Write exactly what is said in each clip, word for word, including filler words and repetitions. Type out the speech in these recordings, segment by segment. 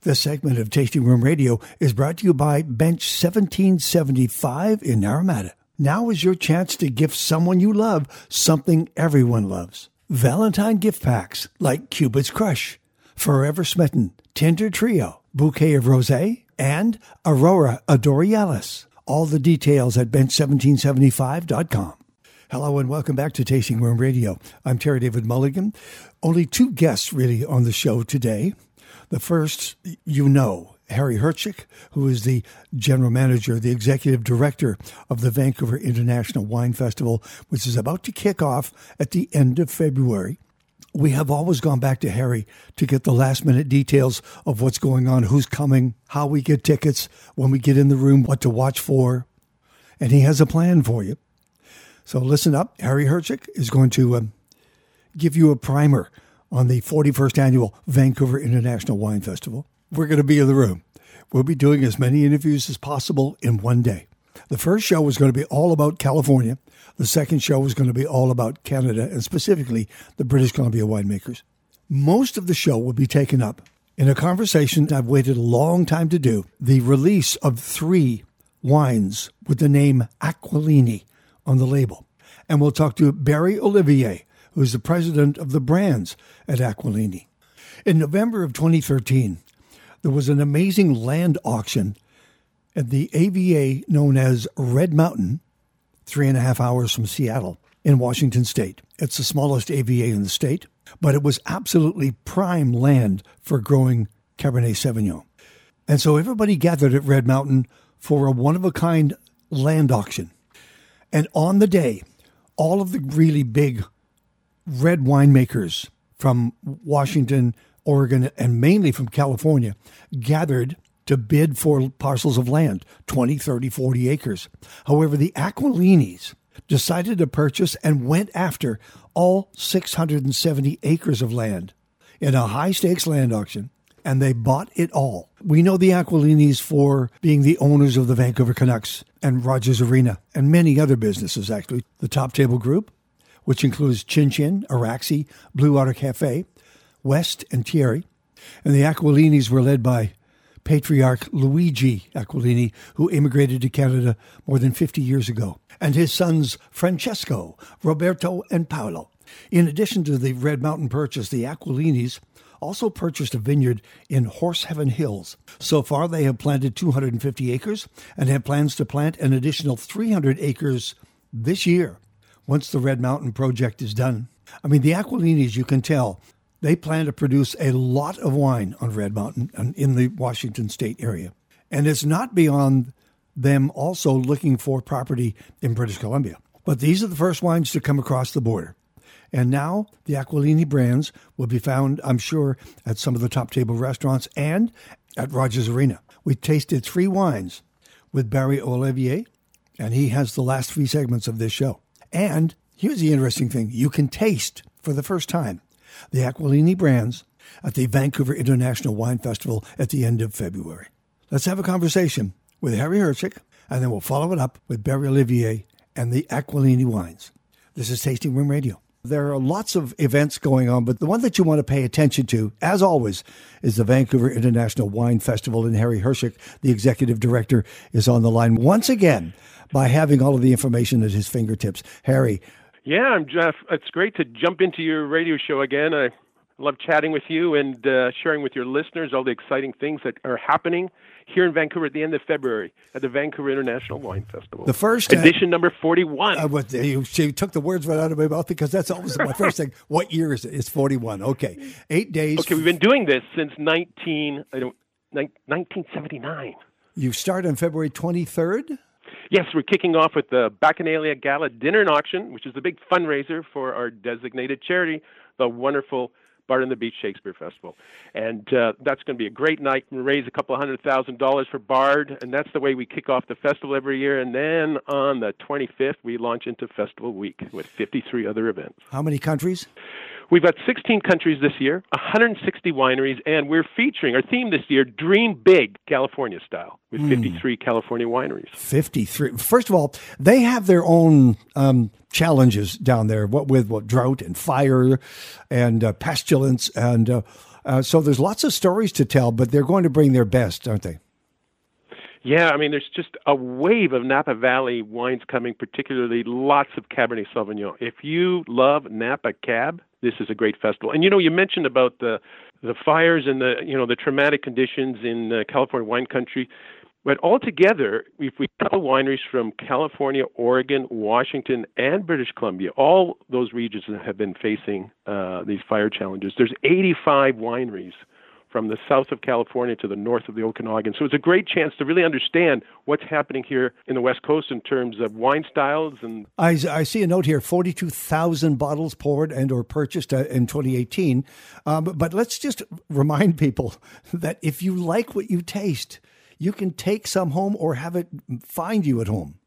This segment of Tasting Room Radio is brought to you by Bench seventeen seventy-five in Naramata. Now is your chance to gift someone you love something everyone loves. Valentine gift packs like Cupid's Crush, Forever Smitten, Tinder Trio, Bouquet of Rosé, and Aurora Adorealis. All the details at bench seventeen seventy-five dot com. Hello and welcome back to Tasting Room Radio. I'm Terry David Mulligan. Only two guests really on the show today. The first, you know, Harry Herchik, who is the general manager, the executive director of the Vancouver International Wine Festival, which is about to kick off at the end of February. We have always gone back to Harry to get the last minute details of what's going on, who's coming, how we get tickets, when we get in the room, what to watch for. And he has a plan for you. So listen up. Harry Herchik is going to um, give you a primer on the forty-first Annual Vancouver International Wine Festival. We're going to be in the room. We'll be doing as many interviews as possible in one day. The first show was going to be all about California. The second show was going to be all about Canada, and specifically the British Columbia winemakers. Most of the show will be taken up in a conversation I've waited a long time to do, the release of three wines with the name Aquilini on the label. And we'll talk to Barry Olivier, who is the president of the brands at Aquilini. In November of twenty thirteen, there was an amazing land auction at the A V A known as Red Mountain, three and a half hours from Seattle in Washington State. It's the smallest A V A in the state, but it was absolutely prime land for growing Cabernet Sauvignon. And so everybody gathered at Red Mountain for a one-of-a-kind land auction. And on the day, all of the really big red winemakers from Washington, Oregon, and mainly from California gathered to bid for parcels of land, twenty, thirty, forty acres. However, the Aquilinis decided to purchase and went after all six hundred seventy acres of land in a high-stakes land auction, and they bought it all. We know the Aquilinis for being the owners of the Vancouver Canucks and Rogers Arena and many other businesses, actually. The Top Table Group, which includes Chin Chin, Araxi, Blue Water Cafe, West, and Thierry. And the Aquilinis were led by Patriarch Luigi Aquilini, who immigrated to Canada more than fifty years ago, and his sons Francesco, Roberto, and Paolo. In addition to the Red Mountain purchase, the Aquilinis also purchased a vineyard in Horseheaven Hills. So far, they have planted two hundred fifty acres and have plans to plant an additional three hundred acres this year once the Red Mountain project is done. I mean, the Aquilinis, you can tell, they plan to produce a lot of wine on Red Mountain and in the Washington State area. And it's not beyond them also looking for property in British Columbia. But these are the first wines to come across the border. And now the Aquilini brands will be found, I'm sure, at some of the Top Table restaurants and at Rogers Arena. We tasted three wines with Barry Olivier, and he has the last three segments of this show. And here's the interesting thing. You can taste, for the first time, the Aquilini brands at the Vancouver International Wine Festival at the end of February. Let's have a conversation with Harry Herchik, and then we'll follow it up with Barry Olivier and the Aquilini wines. This is Tasting Room Radio. There are lots of events going on, but the one that you want to pay attention to, as always, is the Vancouver International Wine Festival. And Harry Herchik, the executive director, is on the line once again by having all of the information at his fingertips. Harry. Yeah, I'm Jeff. It's great to jump into your radio show again. I love chatting with you and uh, sharing with your listeners all the exciting things that are happening here in Vancouver at the end of February at the Vancouver International Wine Festival. The first uh, edition number forty-one. Uh, what, you, you took the words right out of my mouth because that's always my first thing. What year is it? It's forty-one. Okay, eight days. Okay, we've been doing this since nineteen I don't nineteen seventy-nine. You start on February twenty-third. Yes, we're kicking off with the Bacchanalia Gala Dinner and Auction, which is a big fundraiser for our designated charity, the wonderful Bard on the Beach Shakespeare Festival. And uh, that's going to be a great night. We'll raise a couple of hundred thousand dollars for Bard, and that's the way we kick off the festival every year. And then on the twenty-fifth, we launch into Festival Week with fifty-three other events. How many countries? We've got sixteen countries this year, one hundred sixty wineries, and we're featuring our theme this year, Dream Big, California style, with mm. fifty-three California wineries. fifty-three. First of all, they have their own um, challenges down there, what with what drought and fire and uh, pestilence and uh, Uh, so there's lots of stories to tell, but they're going to bring their best, aren't they? Yeah, I mean, there's just a wave of Napa Valley wines coming, particularly lots of Cabernet Sauvignon. If you love Napa Cab, this is a great festival. And, you know, you mentioned about the the fires and the, you know, the traumatic conditions in uh, California wine country. But altogether, if we count wineries from California, Oregon, Washington, and British Columbia, all those regions that have been facing uh, these fire challenges, there's eighty-five wineries from the south of California to the north of the Okanagan. So it's a great chance to really understand what's happening here in the West Coast in terms of wine styles. And I, I see a note here, forty-two thousand bottles poured and or purchased uh, in twenty eighteen. Um, but let's just remind people that if you like what you taste, you can take some home or have it find you at home.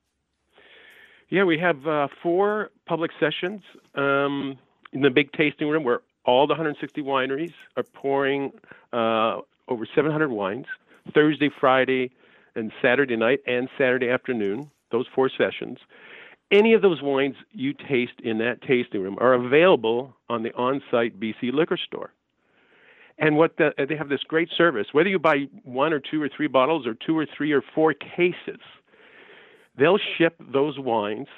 Yeah, we have uh, four public sessions um, in the big tasting room where all the one hundred sixty wineries are pouring uh, over seven hundred wines, Thursday, Friday, and Saturday night and Saturday afternoon, those four sessions. Any of those wines you taste in that tasting room are available on the on-site B C liquor store. And what the, they have this great service, whether you buy one or two or three bottles or two or three or four cases, they'll ship those wines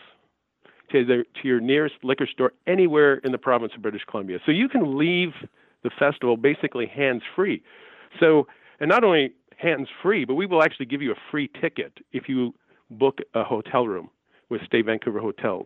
to, their, to your nearest liquor store anywhere in the province of British Columbia. So you can leave the festival basically hands-free. So, and not only hands-free, but we will actually give you a free ticket if you book a hotel room with Stay Vancouver Hotels.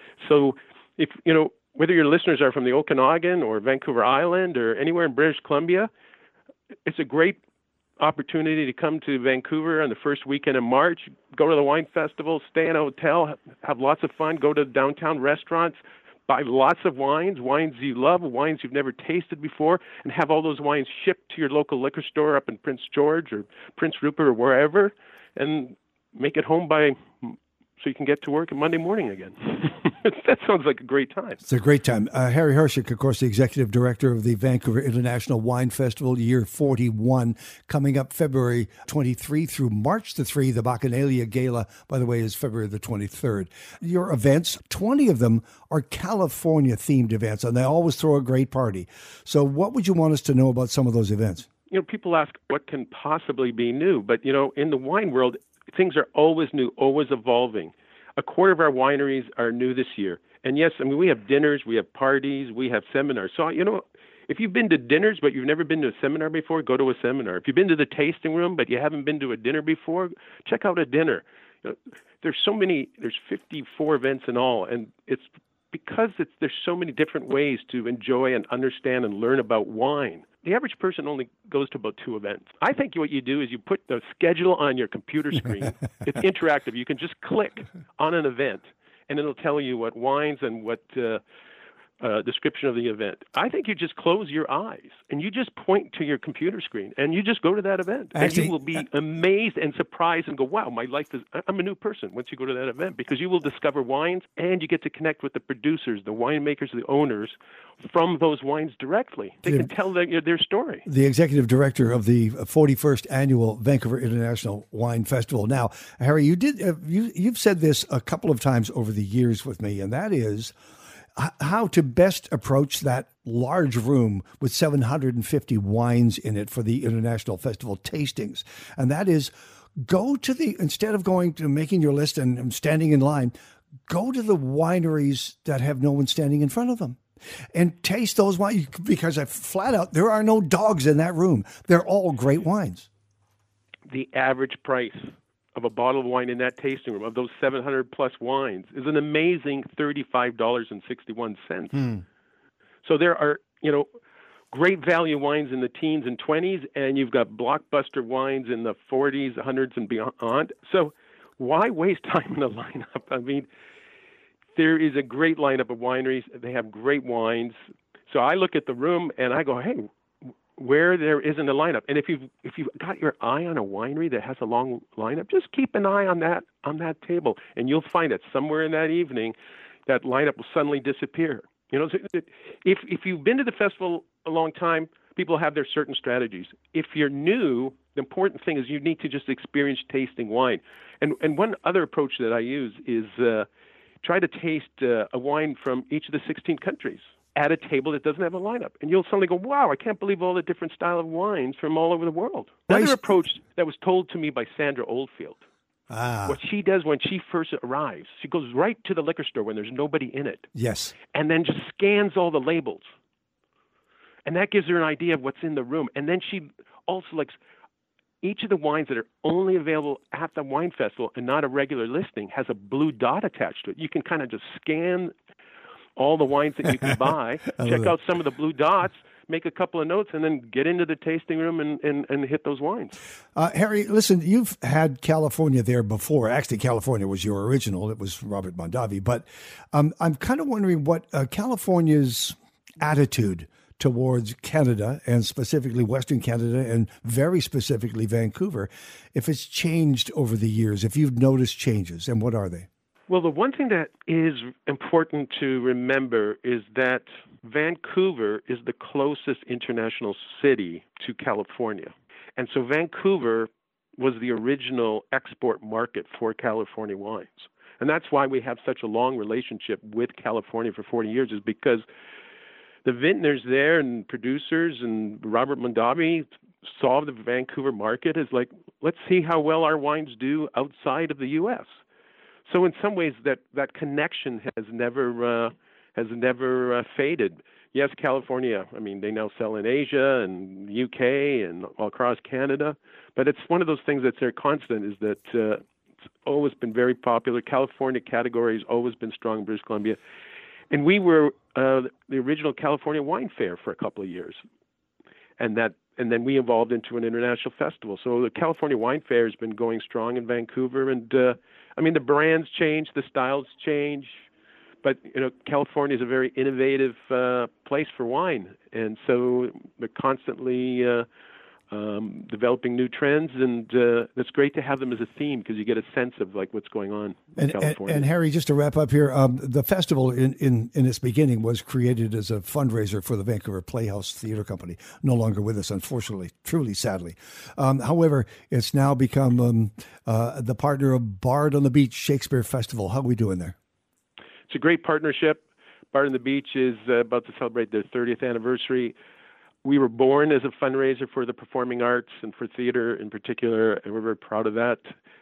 So if, you know, whether your listeners are from the Okanagan or Vancouver Island or anywhere in British Columbia, it's a great opportunity to come to Vancouver on the first weekend in March, go to the wine festival, stay in a hotel, have lots of fun, go to downtown restaurants, buy lots of wines, wines you love, wines you've never tasted before, and have all those wines shipped to your local liquor store up in Prince George or Prince Rupert or wherever, and make it home by so you can get to work on Monday morning again. That sounds like a great time. It's a great time. Uh, Harry Hershik, of course, the executive director of the Vancouver International Wine Festival, year forty-one, coming up February twenty-third through March the third. The Bacchanalia Gala, by the way, is February the twenty-third. Your events, twenty of them are California-themed events, and they always throw a great party. So what would you want us to know about some of those events? You know, people ask what can possibly be new, but, you know, in the wine world, things are always new, always evolving. A quarter of our wineries are new this year. And yes, I mean, we have dinners, we have parties, we have seminars. So, you know, if you've been to dinners, but you've never been to a seminar before, go to a seminar. If you've been to the tasting room, but you haven't been to a dinner before, check out a dinner. You know, there's so many, there's fifty-four events in all. And it's because it's, there's so many different ways to enjoy and understand and learn about wine. The average person only goes to about two events. I think what you do is you put the schedule on your computer screen. It's interactive. You can just click on an event, and it'll tell you what wines and what uh, uh, description of the event. I think you just close your eyes, and you just point to your computer screen, and you just go to that event. Actually, and you will be amazed and surprised and go, wow, my life is, I'm a new person once you go to that event, because you will discover wines, and you get to connect with the producers, the winemakers, the owners, from those wines directly. They can tell their, their story. The executive director of the forty-first Annual Vancouver International Wine Festival. Now, Harry, you did uh, you, you've said this a couple of times over the years with me, and that is h- how to best approach that large room with seven hundred fifty wines in it for the International Festival tastings. And that is, go to the, instead of going to making your list and, and standing in line, go to the wineries that have no one standing in front of them. And taste those wines, because I flat out, there are no dogs in that room. They're all great wines. The average price of a bottle of wine in that tasting room, of those seven hundred plus wines, is an amazing thirty-five dollars and sixty-one cents. Hmm. So there are, you know, great value wines in the teens and twenties, and you've got blockbuster wines in the forties, hundreds, and beyond. So why waste time in a lineup? I mean, there is a great lineup of wineries. They have great wines. So I look at the room and I go, hey, where there isn't a lineup. And if you've, if you've got your eye on a winery that has a long lineup, just keep an eye on that, on that table. And you'll find that somewhere in that evening, that lineup will suddenly disappear. You know, if, if you've been to the festival a long time, people have their certain strategies. If you're new, the important thing is you need to just experience tasting wine. And, and one other approach that I use is, uh, try to taste uh, a wine from each of the sixteen countries. at a table that doesn't have a lineup. And you'll suddenly go, wow, I can't believe all the different style of wines from all over the world. Another Nice. approach that was told to me by Sandra Oldfield. Ah, What she does when she first arrives, she goes right to the liquor store when there's nobody in it yes. and then just scans all the labels. And that gives her an idea of what's in the room. And then she also likes each of the wines that are only available at the wine festival and not a regular listing has a blue dot attached to it. You can kind of just scan all the wines that you can buy, check out some of the blue dots, make a couple of notes, and then get into the tasting room and, and, and hit those wines. Uh, Harry, listen, you've had California there before. Actually, California was your original. It was Robert Mondavi. But um, I'm kind of wondering what uh, California's attitude towards Canada, and specifically Western Canada, and very specifically Vancouver, if it's changed over the years, if you've noticed changes, and what are they? Well, the one thing that is important to remember is that Vancouver is the closest international city to California. And so Vancouver was the original export market for California wines. And that's why we have such a long relationship with California for forty years, is because the vintners there and producers and Robert Mondavi saw the Vancouver market as like, let's see how well our wines do outside of the U S. So in some ways, that, that connection has never uh, has never uh, faded. Yes, California, I mean, they now sell in Asia and U K and all across Canada, but it's one of those things that's very constant, is that uh, it's always been very popular. California category has always been strong in British Columbia. And we were uh, the original California Wine Fair for a couple of years. And that and then we evolved into an international festival. So the California Wine Fair has been going strong in Vancouver. And, uh, I mean, the brands change, the styles change. But, you know, California is a very innovative uh, place for wine. And so they're constantly uh, um, developing new trends. And uh, it's great to have them as a theme, because you get a sense of, like, what's going on in And, California. and, and Harry, just to wrap up here, um, the festival in, in, in its beginning was created as a fundraiser for the Vancouver Playhouse Theatre Company, no longer with us, unfortunately, truly, sadly. Um, however, it's now become um, uh, the partner of Bard on the Beach Shakespeare Festival. How are we doing there? It's a great partnership. Bard on the Beach is uh, about to celebrate their thirtieth anniversary. We were born as a fundraiser for the performing arts and for theater in particular, and we're very proud of that.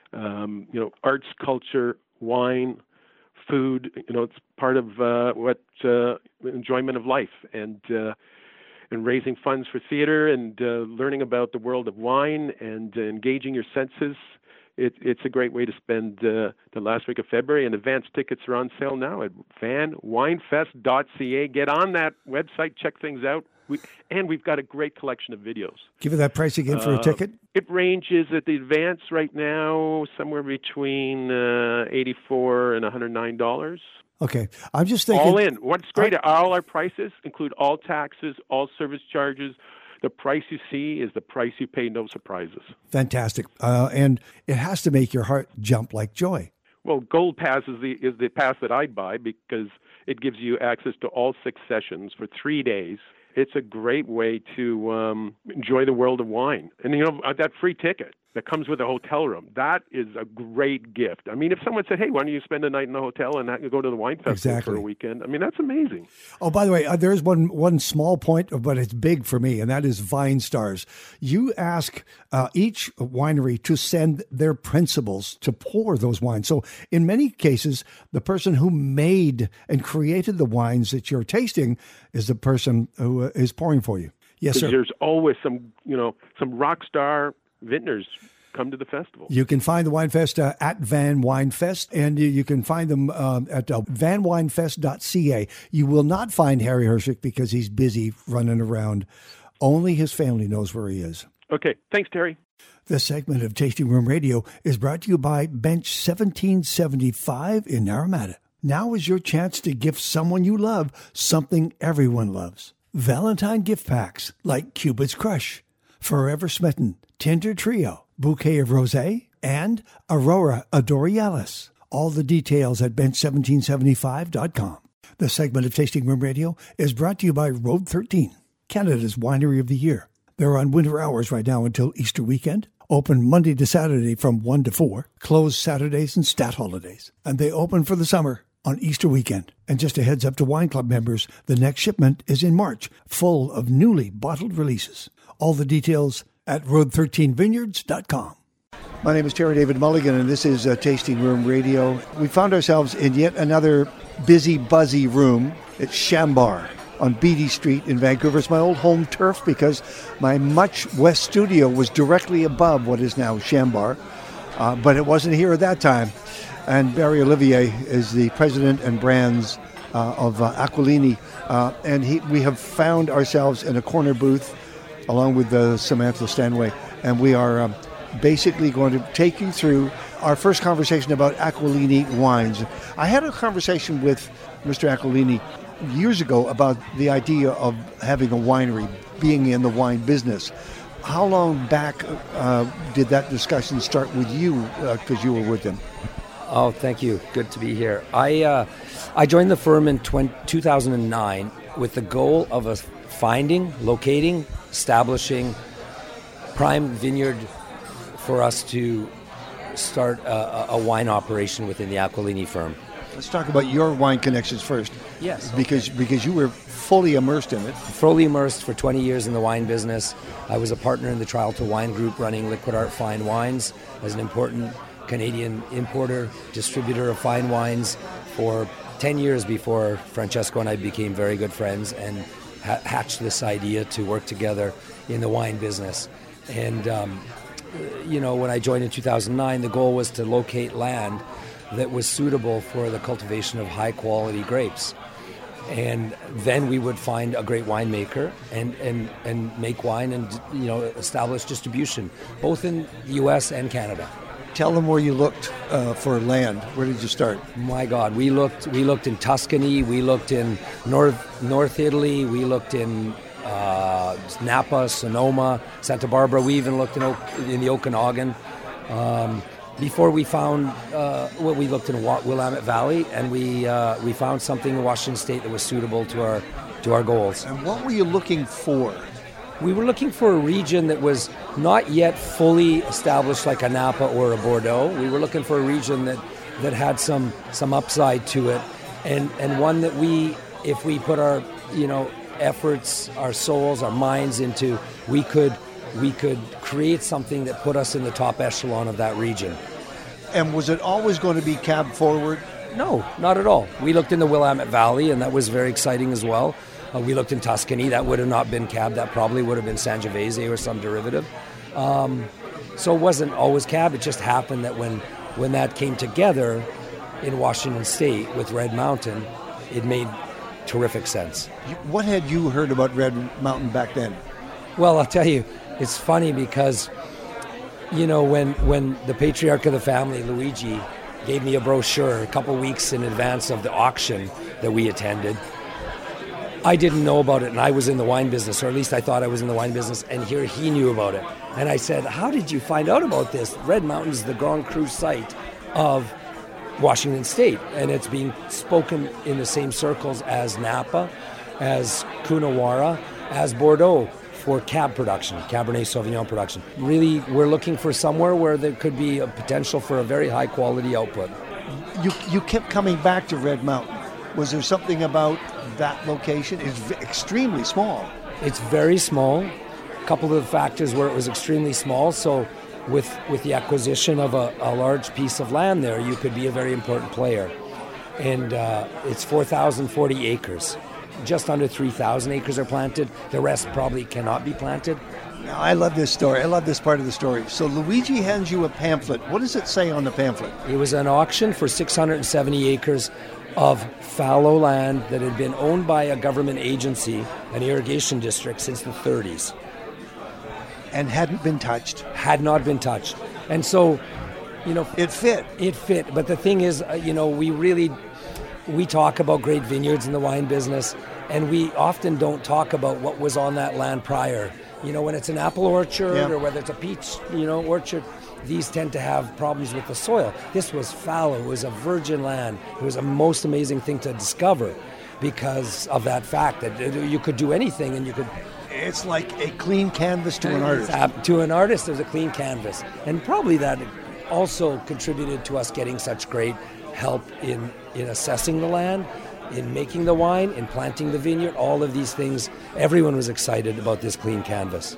Um, you know, arts, culture, wine, food, you know, it's part of uh, what uh, enjoyment of life, and uh, and raising funds for theater and uh, learning about the world of wine and uh, engaging your senses. It, it's a great way to spend uh, the last week of February, and advance tickets are on sale now at van winefest dot c a. Get on that website, check things out. We, and we've got a great collection of videos. Give it that price again for Uh, a ticket. It ranges at the advance right now somewhere between uh, eighty-four dollars and one hundred nine dollars. Okay. I'm just thinking. All in. What's great, all our prices include all taxes, all service charges. The price you see is the price you pay, no surprises. Fantastic. Uh, and it has to make your heart jump like joy. Well, Gold Pass is the is the pass that I'd buy, because it gives you access to all six sessions for three days. It's a great way to um, enjoy the world of wine. And, you know, that free ticket that comes with a hotel room, that is a great gift. I mean, if someone said, hey, why don't you spend a night in a hotel and go to the wine festival Exactly. for a weekend? I mean, that's amazing. Oh, by the way, uh, there's one one small point, but it's big for me, and that is Vine Stars. You ask uh, each winery to send their principals to pour those wines. So in many cases, the person who made and created the wines that you're tasting is the person who uh, is pouring for you. Yes, sir. There's always some, you know, some rock star vintners come to the festival. You can find the Winefest uh, at Van Winefest, and you, you can find them um, at uh, van winefest dot c a. You will not find Harry Hershick because he's busy running around. Only his family knows where he is. Okay. Thanks, Terry. This segment of Tasting Room Radio is brought to you by Bench seventeen seventy-five in Naramata. Now is your chance to gift someone you love something everyone loves. Valentine gift packs like Cupid's Crush, Forever Smitten, Tinder Trio, Bouquet of Rosé, and Aurora Adorealis. All the details at bench seventeen seventy-five dot com. The segment of Tasting Room Radio is brought to you by Road thirteen, Canada's Winery of the Year. They're on winter hours right now until Easter weekend. Open Monday to Saturday from one to four. Closed Saturdays and stat holidays. And they open for the summer on Easter weekend. And just a heads up to Wine Club members, the next shipment is in March, full of newly bottled releases. All the details at road thirteen vineyards dot com. My name is Terry David Mulligan, and this is uh, Tasting Room Radio. We found ourselves in yet another busy, buzzy room at Shambar on Beatty Street in Vancouver. It's my old home turf because my Much West studio was directly above what is now Shambar, uh, but it wasn't here at that time. And Barry Olivier is the president and brands uh, of uh, Aquilini, uh, and he, we have found ourselves in a corner booth along with uh, Samantha Stanway, and we are um, basically going to take you through our first conversation about Aquilini wines. I had a conversation with Mister Aquilini years ago about the idea of having a winery, being in the wine business. How long back uh, did that discussion start with you, because uh, you were with him? Oh, thank you. Good to be here. I uh, I joined the firm in two thousand nine with the goal of a finding, locating, establishing prime vineyard for us to start a, a wine operation within the Aquilini firm. Let's talk about your wine connections first. Yes. Because because you were fully immersed in it. Fully immersed for twenty years in the wine business. I was a partner in the Trial to Wine Group running Liquid Art Fine Wines as an important Canadian importer, distributor of fine wines for ten years before Francesco and I became very good friends and ha- hatched this idea to work together in the wine business. And, um, you know, when I joined in two thousand nine, the goal was to locate land that was suitable for the cultivation of high-quality grapes. And then we would find a great winemaker and, and, and make wine and, you know, establish distribution, both in the U S and Canada. Tell them where you looked uh, for land. Where did you start? My God, we looked we looked in Tuscany, we looked in North North Italy, we looked in uh, Napa, Sonoma, Santa Barbara. We even looked in, o- in the Okanagan. Um, before we found, uh, well, we looked in Willamette Valley, and we uh, we found something in Washington State that was suitable to our to our goals. And what were you looking for? We were looking for a region that was not yet fully established like a Napa or a Bordeaux. We were looking for a region that, that had some some upside to it, and and one that we, if we put our you know efforts, our souls, our minds into, we could we could create something that put us in the top echelon of that region. And was it always going to be cab forward? No, not at all. We looked in the Willamette Valley, and that was very exciting as well. Uh, we looked in Tuscany. That would have not been cab. That probably would have been Sangiovese or some derivative. Um, so it wasn't always cab. It just happened that when when that came together in Washington State with Red Mountain, it made terrific sense. What had you heard about Red Mountain back then? Well, I'll tell you, it's funny because, you know, when, when the patriarch of the family, Luigi, gave me a brochure a couple weeks in advance of the auction that we attended, I didn't know about it, and I was in the wine business, or at least I thought I was in the wine business, and here he knew about it. And I said, how did you find out about this? Red Mountain is the Grand Cru site of Washington State, and it's being spoken in the same circles as Napa, as Coonawarra, as Bordeaux for cab production, Cabernet Sauvignon production. Really, we're looking for somewhere where there could be a potential for a very high quality output. You you kept coming back to Red Mountain. Was there something about that location? It's v- extremely small. It's very small. A couple of the factors where it was extremely small, so with with the acquisition of a, a large piece of land there, you could be a very important player. And uh, it's four thousand forty acres. Just under three thousand acres are planted. The rest probably cannot be planted. Now, I love this story. I love this part of the story. So Luigi hands you a pamphlet. What does it say on the pamphlet? It was an auction for six hundred seventy acres of fallow land that had been owned by a government agency, an irrigation district, since the thirties. And hadn't been touched. Had not been touched. And so, you know... It fit. It fit. But the thing is, uh, you know, we really... We talk about great vineyards in the wine business, and we often don't talk about what was on that land prior. You know, when it's an apple orchard yeah. or whether it's a peach, you know, orchard, these tend to have problems with the soil. This was fallow. It was a virgin land. It was a most amazing thing to discover because of that fact that you could do anything and you could... It's like a clean canvas to an artist. To an artist, there's a clean canvas. And probably that also contributed to us getting such great help in in assessing the land, in making the wine, in planting the vineyard, all of these things. Everyone was excited about this clean canvas.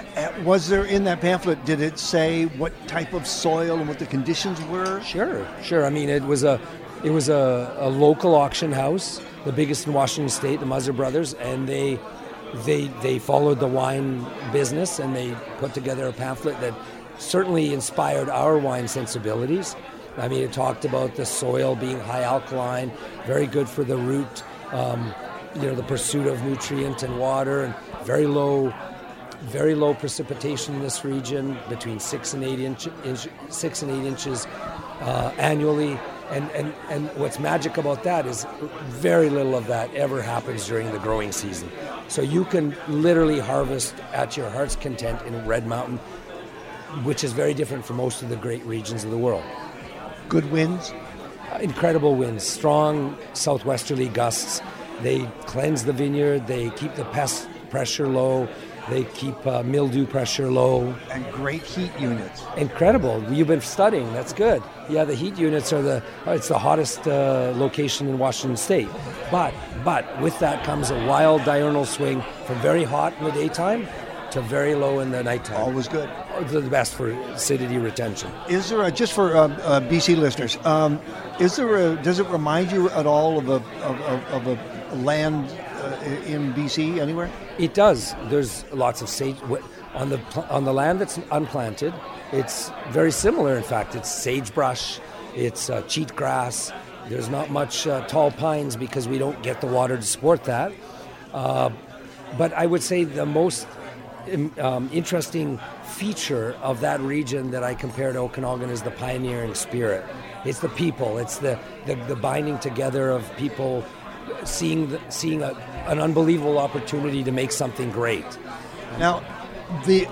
Was there in that pamphlet, did it say what type of soil and what the conditions were? Sure, sure. I mean, it was a it was a, a local auction house, the biggest in Washington State, the Muzzar Brothers, and they they they followed the wine business, and they put together a pamphlet that certainly inspired our wine sensibilities. I mean, it talked about the soil being high alkaline, very good for the root, um, you know, the pursuit of nutrient and water, and very low Very low precipitation in this region, between six and eight inch, inch six and eight inches uh, annually. And, and and what's magic about that is very little of that ever happens during the growing season. So you can literally harvest at your heart's content in Red Mountain, which is very different from most of the great regions of the world. Good winds? Uh, incredible winds, strong southwesterly gusts. They cleanse the vineyard. They keep the pest pressure low. They keep uh, mildew pressure low. And great heat units. Incredible. You've been studying. That's good. Yeah, the heat units are the, it's the hottest uh, location in Washington State. But, but with that comes a wild diurnal swing from very hot in the daytime to very low in the nighttime. Always good. The best for acidity retention. Is there a, just for uh, uh, B C listeners, um, is there a, does it remind you at all of a, of, of, of a land Uh, in B C anywhere? It does. There's lots of sage on the on the land that's unplanted. It's very similar. In fact, it's sagebrush, it's uh, cheatgrass. There's not much uh, tall pines because we don't get the water to support that. Uh, but I would say the most um, interesting feature of that region that I compare to Okanagan is the pioneering spirit. It's the people. It's the the, the binding together of people. Seeing the, seeing a, an unbelievable opportunity to make something great. Now, the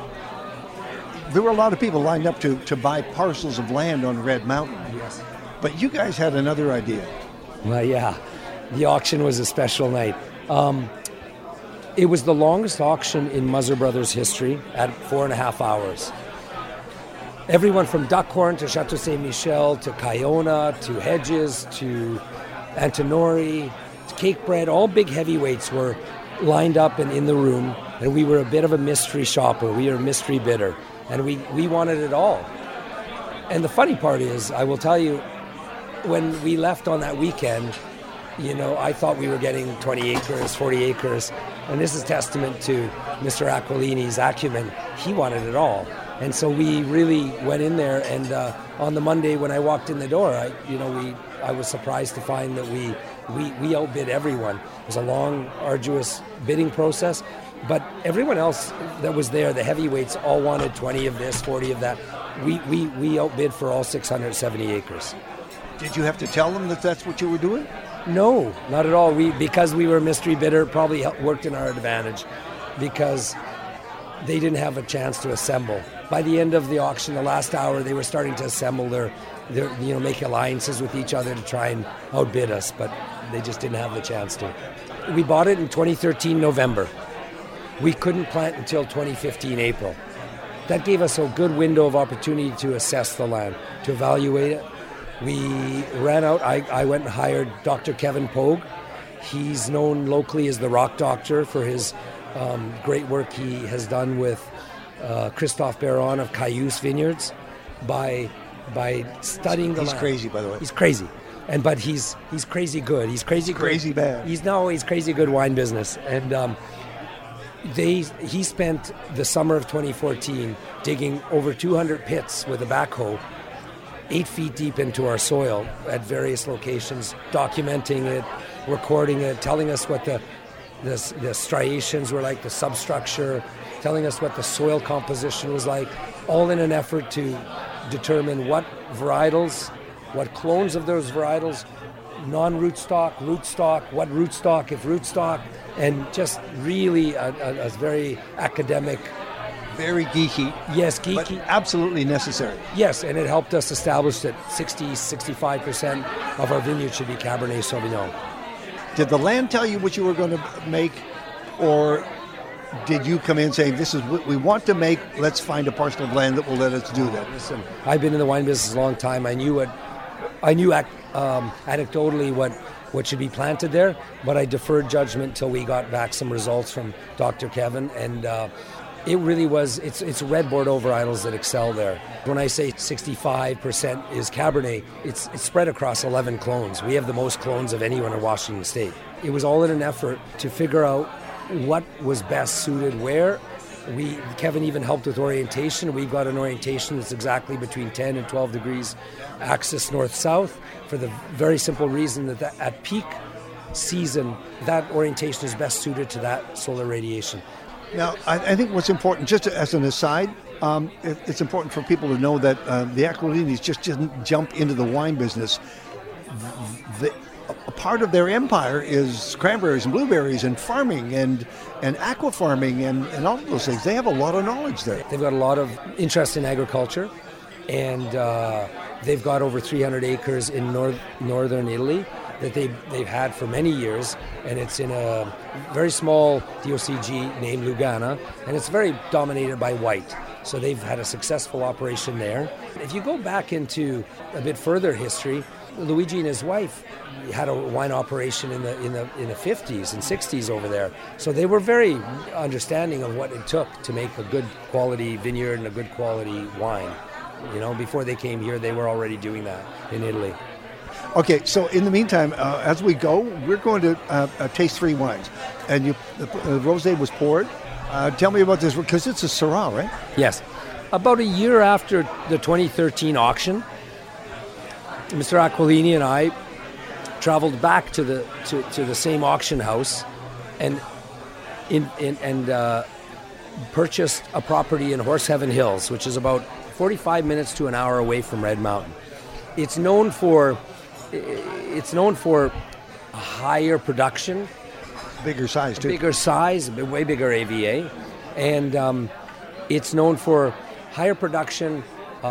there were a lot of people lined up to, to buy parcels of land on Red Mountain. Yes. But you guys had another idea. Well, yeah. The auction was a special night. Um, it was the longest auction in Muzzar Brothers history at four and a half hours. Everyone from Duckhorn to Chateau Saint Michel to Kiona to Hedges to Antinori, Cake Bread, all big heavyweights were lined up and in the room, and we were a bit of a mystery shopper. We were a mystery bidder, and we, we wanted it all. And the funny part is, I will tell you, when we left on that weekend, you know, I thought we were getting twenty acres, forty acres, and this is testament to Mister Aquilini's acumen. He wanted it all. And so we really went in there, and uh, on the Monday when I walked in the door, I, you know, we I was surprised to find that we We, we outbid everyone. It was a long, arduous bidding process, but everyone else that was there, the heavyweights, all wanted twenty of this, forty of that. We we, we outbid for all six hundred seventy acres. Did you have to tell them that that's what you were doing? No, not at all. We Because we were a mystery bidder, probably worked in our advantage because they didn't have a chance to assemble. By the end of the auction, the last hour, they were starting to assemble their, their you know, make alliances with each other to try and outbid us, but they just didn't have the chance to. We bought it in twenty thirteen November. We couldn't plant until twenty fifteen April. That gave us a good window of opportunity to assess the land, to evaluate it. We ran out. I, I went and hired Doctor Kevin Pogue. He's known locally as the Rock Doctor for his um, great work he has done with uh, Christophe Baron of Cayuse Vineyards by by studying the he's land. He's crazy, by the way. He's crazy. And but he's he's crazy good. He's crazy good. Crazy bad. He's no, he's crazy good wine business. And um, they he spent the summer of twenty fourteen digging over two hundred pits with a backhoe, eight feet deep into our soil at various locations, documenting it, recording it, telling us what the the, the striations were like, the substructure, telling us what the soil composition was like, all in an effort to determine what varietals, what clones of those varietals, non-rootstock, rootstock, what rootstock, if rootstock, and just really a, a, a very academic. Very geeky. Yes, geeky. But absolutely necessary. Yes, and it helped us establish that sixty, sixty-five percent of our vineyard should be Cabernet Sauvignon. Did the land tell you what you were going to make, or did you come in saying, this is what we want to make, let's find a parcel of land that will let us do that? Listen, I've been in the wine business a long time. I knew what I knew ac- um, anecdotally what, what should be planted there, but I deferred judgment till we got back some results from Doctor Kevin, and uh, it really was, it's it's red Bordeaux varietals that excel there. When I say sixty-five percent is Cabernet, it's, it's spread across eleven clones. We have the most clones of anyone in Washington State. It was all in an effort to figure out what was best suited where. We Kevin even helped with orientation. We've got an orientation that's exactly between ten and twelve degrees axis north-south for the very simple reason that, that at peak season, that orientation is best suited to that solar radiation. Now, I, I think what's important, just as an aside, um, it, it's important for people to know that uh, the Aquilinis just didn't jump into the wine business. The, a part of their empire is cranberries and blueberries and farming and, and aqua farming and, and all of those things. They have a lot of knowledge there. They've got a lot of interest in agriculture, and uh, they've got over three hundred acres in north, northern Italy that they've, they've had for many years, and it's in a very small D O C G named Lugana, and it's very dominated by white. So they've had a successful operation there. If you go back into a bit further history, Luigi and his wife had a wine operation in the in the in the fifties and sixties over there. So they were very understanding of what it took to make a good quality vineyard and a good quality wine. You know, before they came here, they were already doing that in Italy. Okay, so in the meantime, uh, as we go, we're going to uh, uh, taste three wines. And you, the, the rosé was poured. Uh, tell me about this, because it's a Syrah, right? Yes. About a year after the twenty thirteen auction, Mister Aquilini and I traveled back to the to, to the same auction house and in, in and uh, purchased a property in Horseheaven Hills, which is about forty-five minutes to an hour away from Red Mountain. It's known for it's known for a higher production, bigger size too, bigger size, way bigger A V A, and um, it's known for higher production,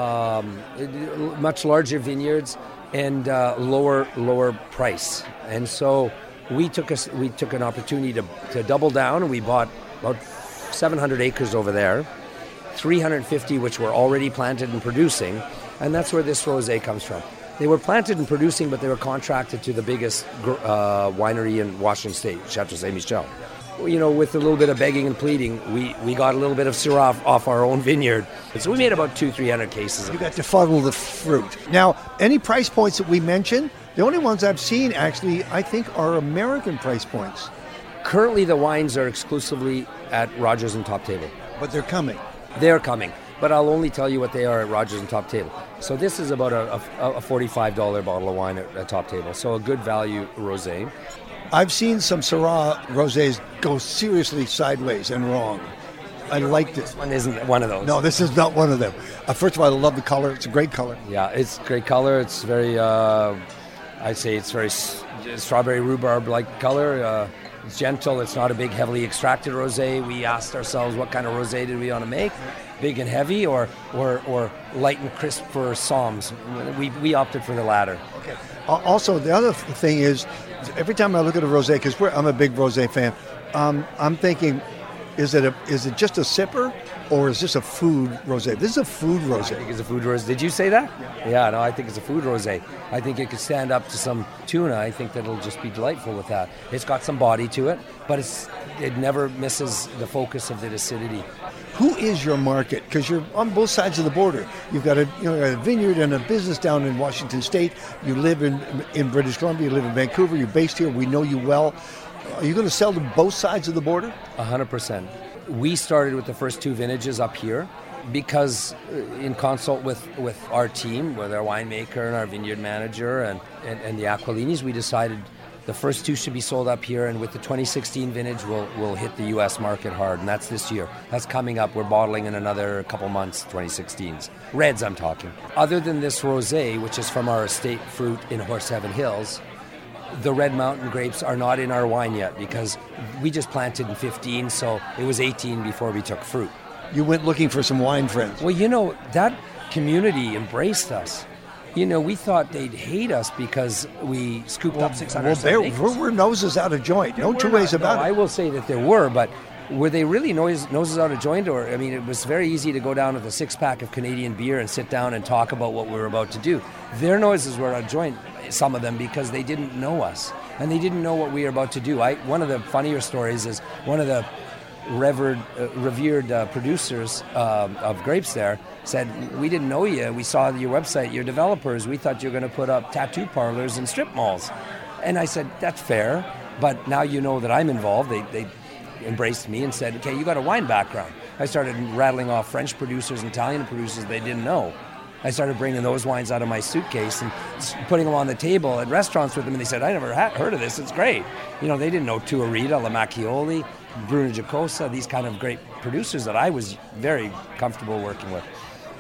um, much larger vineyards, and uh, lower lower price. And so we took a, we took an opportunity to, to double down, and we bought about seven hundred acres over there, three hundred fifty which were already planted and producing, and that's where this rosé comes from. They were planted and producing, but they were contracted to the biggest uh, winery in Washington State, Chateau Saint Michel. You know, with a little bit of begging and pleading, we, we got a little bit of Syrah off our own vineyard. So we made about two, three hundred cases. You got to funnel the fruit. Now, any price points that we mentioned, the only ones I've seen actually, I think, are American price points. Currently, the wines are exclusively at Rogers and Top Table. But they're coming. They're coming. But I'll only tell you what they are at Rogers and Top Table. So this is about a, a, a forty-five dollars bottle of wine at, at Top Table. So a good value rosé. I've seen some Syrah rosés go seriously sideways and wrong. I like this. This one isn't one of those. No, this is not one of them. Uh, first of all, I love the color. It's a great color. Yeah, it's great color. It's very, uh, I'd say it's very s- strawberry rhubarb-like color. Uh, it's gentle. It's not a big, heavily extracted rosé. We asked ourselves what kind of rosé did we want to make? Big and heavy, or or or light and crisp for Psalms? We we opted for the latter. Okay. Also, the other thing is, every time I look at a rosé, because I'm a big rosé fan, um, I'm thinking, is it a is it just a sipper, or is this a food rosé? This is a food rosé. I think it's a food rosé. Did you say that? Yeah. yeah, no, I think it's a food rosé. I think it could stand up to some tuna. I think that it'll just be delightful with that. It's got some body to it, but it's it never misses the focus of the acidity. Who is your market? Because you're on both sides of the border. You've got a, you know, a vineyard and a business down in Washington State. You live in in British Columbia. You live in Vancouver. You're based here. We know you well. Are you going to sell to both sides of the border? A hundred percent. We started with the first two vintages up here because, in consult with, with our team, with our winemaker and our vineyard manager and, and, and the Aquilinis, we decided the first two should be sold up here, and with the twenty sixteen vintage, we'll we'll hit the U S market hard, and that's this year. That's coming up. We're bottling in another couple months, twenty sixteens. Reds, I'm talking. Other than this rosé, which is from our estate fruit in Horseheaven Hills, the Red Mountain grapes are not in our wine yet because we just planted in fifteen, so it was eighteen before we took fruit. You went looking for some wine friends. Well, you know, that community embraced us. You know, we thought they'd hate us because we scooped well, up six hundred Well, there acres. were, were noses out of joint. There no two ways not, about no, it. I will say that there were, but were they really nose, noses out of joint? Or, I mean, it was very easy to go down with a six-pack of Canadian beer and sit down and talk about what we were about to do. Their noses were out of joint, some of them, because they didn't know us. And they didn't know what we were about to do. I, one of the funnier stories is one of the revered, uh, revered uh, producers uh, of grapes there said, we didn't know you. We saw your website, your developers. We thought you were going to put up tattoo parlors and strip malls. And I said, that's fair. But now you know that I'm involved. They, they embraced me and said, okay, you got a wine background. I started rattling off French producers and Italian producers they didn't know. I started bringing those wines out of my suitcase and putting them on the table at restaurants with them, and they said, I never had heard of this, it's great. You know, they didn't know Tuarita, La Macchioli, Bruno Giacosa, these kind of great producers that I was very comfortable working with.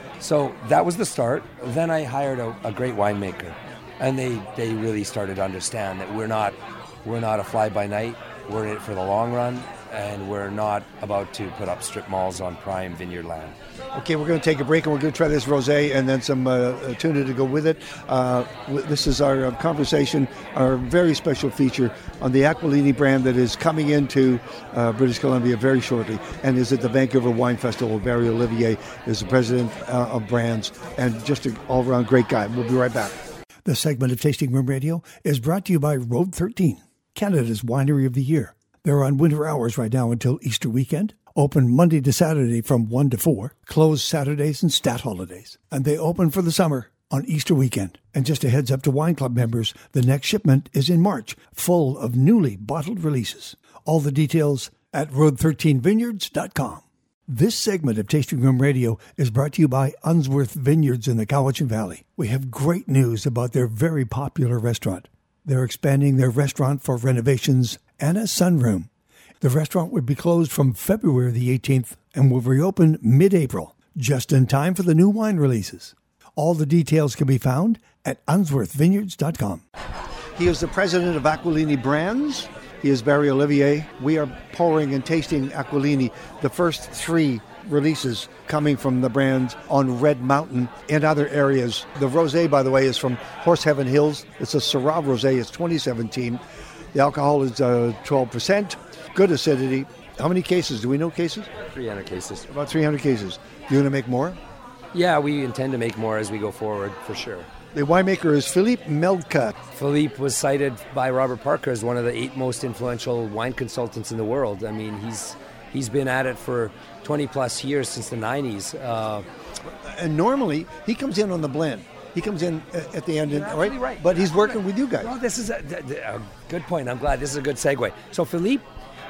So that was the start. Then I hired a, a great winemaker, and they, they really started to understand that we're not, we're not a fly-by-night, we're in it for the long run, and we're not about to put up strip malls on prime vineyard land. Okay, we're going to take a break, and we're going to try this rosé and then some uh, tuna to go with it. Uh, this is our uh, conversation, our very special feature on the Aquilini brand that is coming into uh, British Columbia very shortly and is at the Vancouver Wine Festival. Barry Olivier is the president uh, of brands and just an all-around great guy. We'll be right back. This segment of Tasting Room Radio is brought to you by Road thirteen, Canada's Winery of the Year. They're on winter hours right now until Easter weekend. Open Monday to Saturday from one to four. Closed Saturdays and stat holidays. And they open for the summer on Easter weekend. And just a heads up to Wine Club members, the next shipment is in March, full of newly bottled releases. All the details at road thirteen vineyards dot com. This segment of Tasting Room Radio is brought to you by Unsworth Vineyards in the Cowichan Valley. We have great news about their very popular restaurant. They're expanding their restaurant for renovations and a sunroom. The restaurant would be closed from February the eighteenth and will reopen mid-April, just in time for the new wine releases. All the details can be found at unsworth vineyards dot com. He is the president of Aquilini Brands. He is Barry Olivier. We are pouring and tasting Aquilini, the first three releases coming from the brand on Red Mountain and other areas. The rosé, by the way, is from Horse Heaven Hills. It's a Syrah rosé. It's twenty seventeen. The alcohol is uh, twelve percent. Good acidity. How many cases? Do we know cases? three hundred cases. About three hundred cases. You going to make more? Yeah, we intend to make more as we go forward, for sure. The winemaker is Philippe Melka. Philippe was cited by Robert Parker as one of the eight most influential wine consultants in the world. I mean, he's he's been at it for twenty plus years, since the nineties. Uh, and normally, he comes in on the blend. He comes in at the end, You're right? right? But he's working with you guys. Well, this is a, a good point. I'm glad this is a good segue. So Philippe,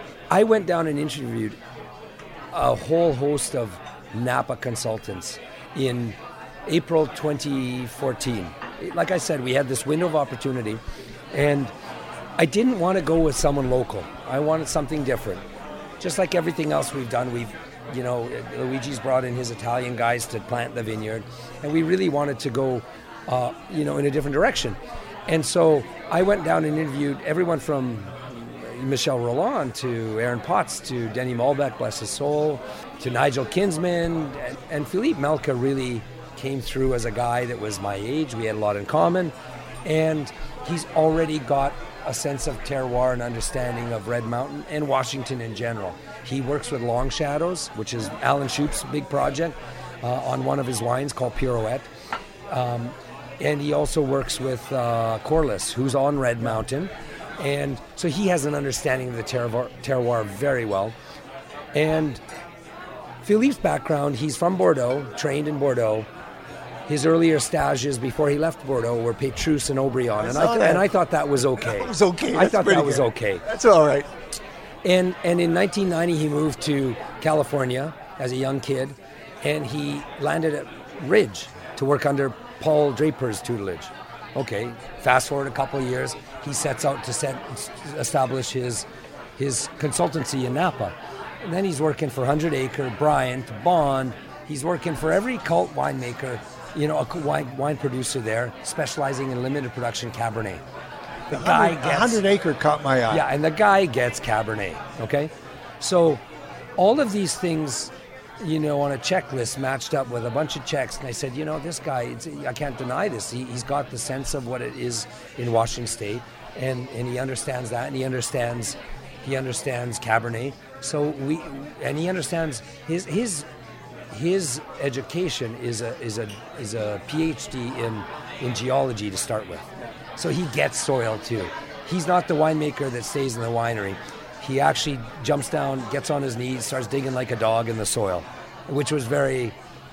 I went down and interviewed a whole host of Napa consultants in April twenty fourteen. Like I said, we had this window of opportunity, and I didn't want to go with someone local. I wanted something different. Just like everything else we've done, we've, you know, Luigi's brought in his Italian guys to plant the vineyard, and we really wanted to go, uh, you know, in a different direction. And so I went down and interviewed everyone from Michel Rolland to Aaron Potts to Denny Malbec, bless his soul, to Nigel Kinsman, and, and Philippe Melka really came through as a guy that was my age. We had a lot in common, and he's already got a sense of terroir and understanding of Red Mountain and Washington in general. He works with Long Shadows, which is Alan Shoup's big project, uh, on one of his wines called Pirouette. Um, and he also works with uh, Corliss, who's on Red Mountain. And so he has an understanding of the terroir, terroir very well. And Philippe's background, he's from Bordeaux, trained in Bordeaux. His earlier stages before he left Bordeaux were Petrus and Aubryon, and I, th- and I thought that was okay. That was okay. I That's thought that good. was okay. That's all right. And and in nineteen ninety he moved to California as a young kid, and he landed at Ridge to work under Paul Draper's tutelage. Okay, fast forward a couple of years, he sets out to set establish his his consultancy in Napa. And then he's working for Hundred Acre, Bryant, Bond. He's working for every cult winemaker, you know, a wine, wine producer there, specializing in limited production Cabernet. The guy gets... Hundred Acre caught my eye. Yeah, and the guy gets Cabernet, okay? So all of these things, you know, on a checklist matched up with a bunch of checks, and I said, you know, this guy, it's, I can't deny this. He, he's got the sense of what it is in Washington State, and, and he understands that, and he understands... He understands Cabernet. So we, and he understands his his his education is a is a is a PhD in in geology to start with. So he gets soil too. He's not the winemaker that stays in the winery. He actually jumps down, gets on his knees, starts digging like a dog in the soil, which was very,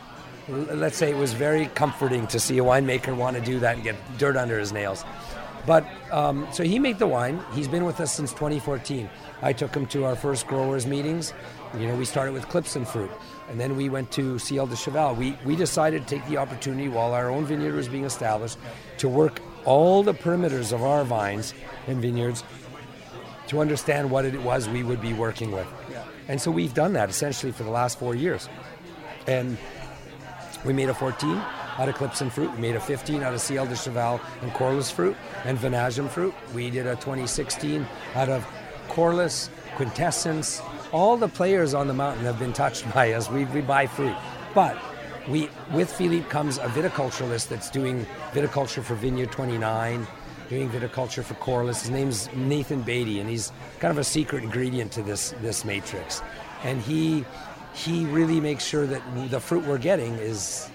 let's say it was very comforting to see a winemaker want to do that and get dirt under his nails. But, um, so he made the wine. He's been with us since twenty fourteen. I took him to our first growers meetings. You know, we started with Clipson fruit, and then we went to Ciel de Cheval. We, we decided to take the opportunity while our own vineyard was being established to work all the perimeters of our vines and vineyards to understand what it was we would be working with. Yeah. And so we've done that essentially for the last four years. And we made a fourteen out of Clipson fruit. We made a fifteen out of Ciel de Cheval and Corliss fruit and Vinagem fruit. We did a twenty sixteen out of Corliss, Quintessence. All the players on the mountain have been touched by us. We, we buy fruit. But we, with Philippe comes a viticulturalist that's doing viticulture for Vineyard twenty-nine, doing viticulture for Corliss. His name's Nathan Beatty, and he's kind of a secret ingredient to this this matrix. And he he really makes sure that the fruit we're getting is,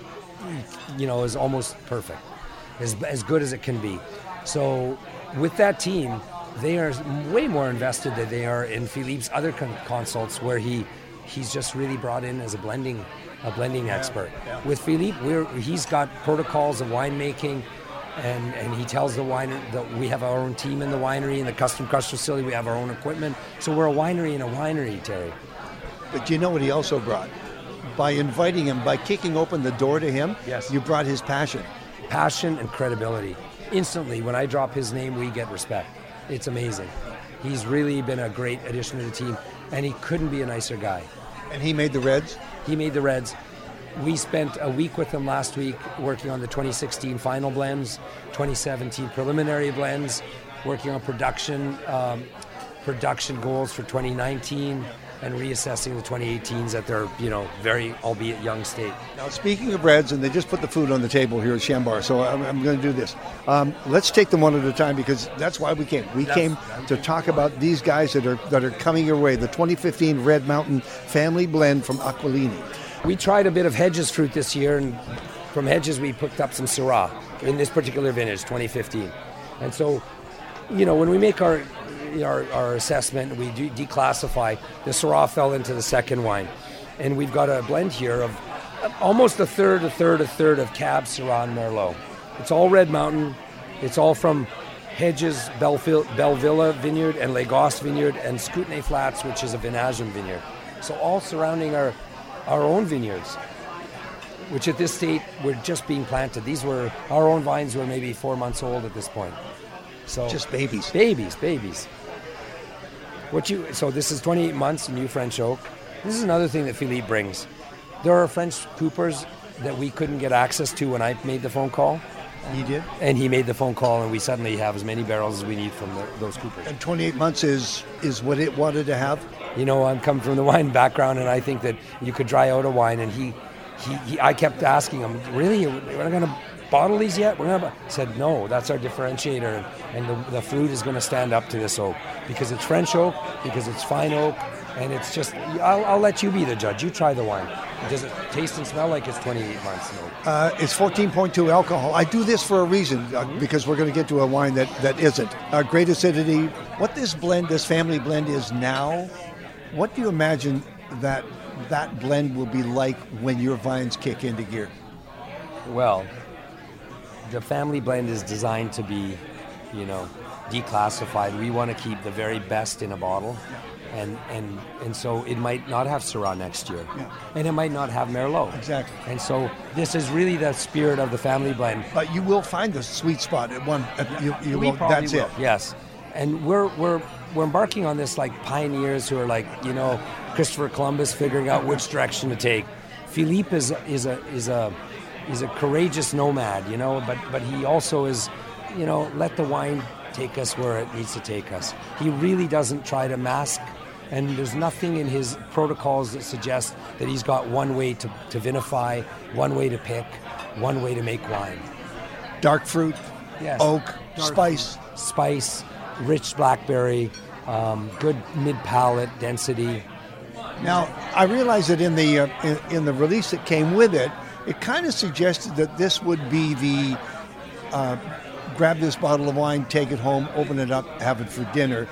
you know, is almost perfect, as as good as it can be. So with that team, they are way more invested than they are in Philippe's other con- consults, where he he's just really brought in as a blending a blending yeah, expert. Yeah. With Philippe, we're he's got protocols of winemaking. And and he tells the winery that we have our own team in the winery, in the custom crush facility. We have our own equipment. So we're a winery in a winery, Terry. But you know what he also brought? By inviting him, by kicking open the door to him, yes. You brought his passion. Passion and credibility. Instantly, when I drop his name, we get respect. It's amazing. He's really been a great addition to the team, and he couldn't be a nicer guy. And he made the Reds? He made the Reds. We spent a week with him last week working on the twenty sixteen final blends, twenty seventeen preliminary blends, working on production um, production goals for twenty nineteen, and reassessing the twenty eighteens at their, you know, very, albeit young state. Now, speaking of Reds, and they just put the food on the table here at Chambord, so I'm, I'm going to do this. Um, let's take them one at a time, because that's why we came. We that's, came to talk about these guys that are that are coming your way, the twenty fifteen Red Mountain Family Blend from Aquilini. We tried a bit of Hedges fruit this year, and from Hedges we picked up some Syrah in this particular vintage, twenty fifteen. And so, you know, when we make our our, our assessment, we do declassify, the Syrah fell into the second wine. And we've got a blend here of almost a third, a third, a third of Cab, Syrah, and Merlot. It's all Red Mountain. It's all from Hedges, Belleville, Bellevilla Vineyard, and Lagos Vineyard, and Scoutney Flats, which is a Vinagem vineyard. So all surrounding our our own vineyards, which at this state were just being planted. These were, our own vines were maybe four months old at this point. So just babies. Babies, babies. What you so this is twenty-eight months, new French oak. This is another thing that Philippe brings. There are French coopers that we couldn't get access to when I made the phone call. He did? And he made the phone call, and we suddenly have as many barrels as we need from the, those coopers. And twenty-eight months is is what it wanted to have? You know, I'm coming from the wine background, and I think that you could dry out a wine, and he, he, he I kept asking him, really, we're not going to bottle these yet? We're gonna He said, no, that's our differentiator, and, and the, the fruit is going to stand up to this oak, because it's French oak, because it's fine oak, and it's just, I'll, I'll let you be the judge. You try the wine. Does it taste and smell like it's twenty-eight months old? Uh, it's fourteen point two alcohol. I do this for a reason, uh, mm-hmm. because we're going to get to a wine that, that isn't. Uh, great acidity. What this blend, this family blend is now, what do you imagine that that blend will be like when your vines kick into gear? Well, the family blend is designed to be, you know, declassified. We want to keep the very best in a bottle. And, and and so it might not have Syrah next year. Yeah. And it might not have Merlot. Exactly. And so this is really the spirit of the family blend. But you will find the sweet spot at one. At, you, you we will, probably that's will. it. Yes. And we're we're we're embarking on this like pioneers who are like, you know, Christopher Columbus figuring out which direction to take. Philippe is is a is a is a courageous nomad, you know, but but he also is, you know, let the wine take us where it needs to take us. He really doesn't try to mask, and there's nothing in his protocols that suggests that he's got one way to, to vinify, one way to pick, one way to make wine. Dark fruit, yes. oak, Dark spice. Spice, rich blackberry, um, good mid-palate density. Now, I realize that in the uh, in, in the release that came with it, it kind of suggested that this would be the uh, grab this bottle of wine, take it home, open it up, have it for dinner.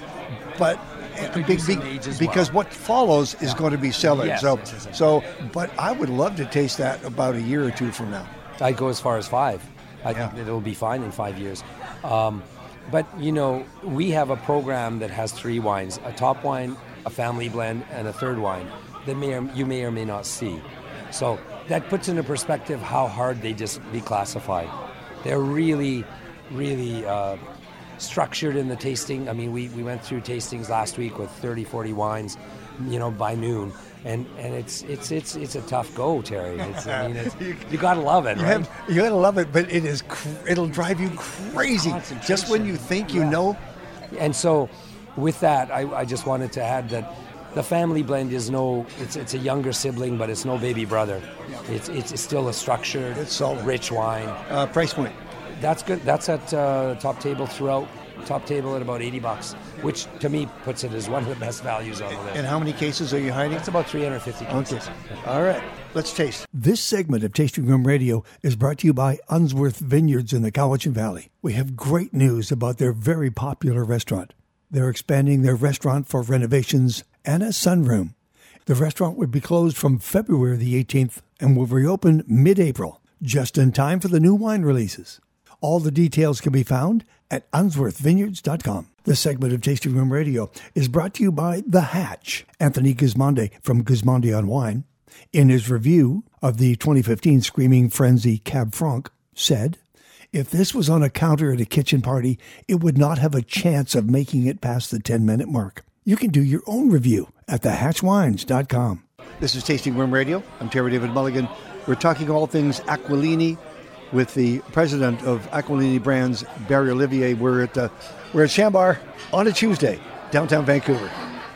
But be, be, because well. what follows is yeah. going to be cellared. Yes, so, yes, yes, yes. so, but I would love to taste that about a year or two from now. I'd go as far as five. I Yeah. think it'll be fine in five years. Um, but, you know, we have a program that has three wines, a top wine, a family blend, and a third wine that may or, you may or may not see. So that puts into perspective how hard they just declassify. They're really, really uh, structured in the tasting. I mean, we, we went through tastings last week with thirty, forty wines, you know, by noon. And and it's it's it's it's a tough go, Terry. It's, I mean, it's, you gotta love it, You, right? have, you gotta love it, but it is cr- it'll drive you crazy just when you think you Yeah. know. And so, with that, I, I just wanted to add that the family blend is no, it's it's a younger sibling, but it's no baby brother. It's it's, it's still a structured, It's solid. rich wine. Uh, price point. That's good. That's at uh, top table throughout. Top table at about eighty bucks, which to me puts it as one of the best values on the list. And how many cases are you hiding? It's about three hundred fifty Okay. cases. All right. Let's taste. This segment of Tasting Room Radio is brought to you by Unsworth Vineyards in the Cowichan Valley. We have great news about their very popular restaurant. They're expanding their restaurant for renovations and a sunroom. The restaurant would be closed from February the eighteenth and will reopen mid-April, just in time for the new wine releases. All the details can be found at unsworth vineyards dot com. This segment of Tasting Room Radio is brought to you by The Hatch. Anthony Gismondi from Gismondi on Wine, in his review of the twenty fifteen Screaming Frenzy Cab Franc, said, "If this was on a counter at a kitchen party, it would not have a chance of making it past the ten-minute mark." You can do your own review at the hatch wines dot com. This is Tasting Room Radio. I'm Terry David Mulligan. We're talking all things Aquilini with the president of Aquilini Brands, Barry Olivier. We're at uh, we're at Chambar on a Tuesday, downtown Vancouver,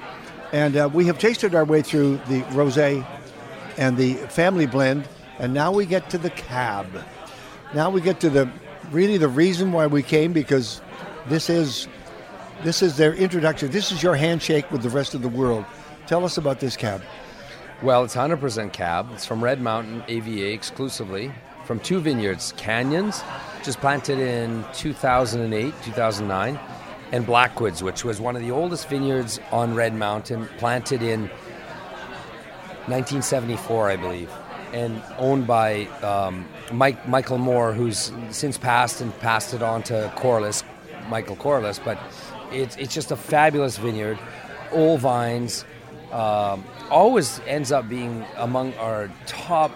and uh, we have tasted our way through the rosé and the family blend, and now we get to the cab. Now we get to the really the reason why we came, because this is this is their introduction. This is your handshake with the rest of the world. Tell us about this cab. Well, it's one hundred percent cab. It's from Red Mountain A V A exclusively, from two vineyards, Canyons, just planted in two thousand eight, two thousand nine, and Blackwoods, which was one of the oldest vineyards on Red Mountain, planted in nineteen seventy-four, I believe, and owned by um, Mike Michael Moore, who's since passed and passed it on to Corliss, Michael Corliss. But it's it's just a fabulous vineyard, old vines. Um, always ends up being among our top